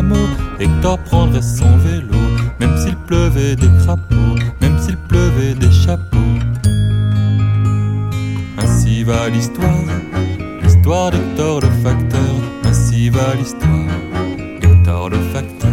chameau. Hector prendrait son vélo, même s'il pleuvait des crapauds, même s'il pleuvait des chapeaux. Ainsi va l'histoire, l'histoire d'Hector le facteur. Ainsi va l'histoire d'Hector le facteur.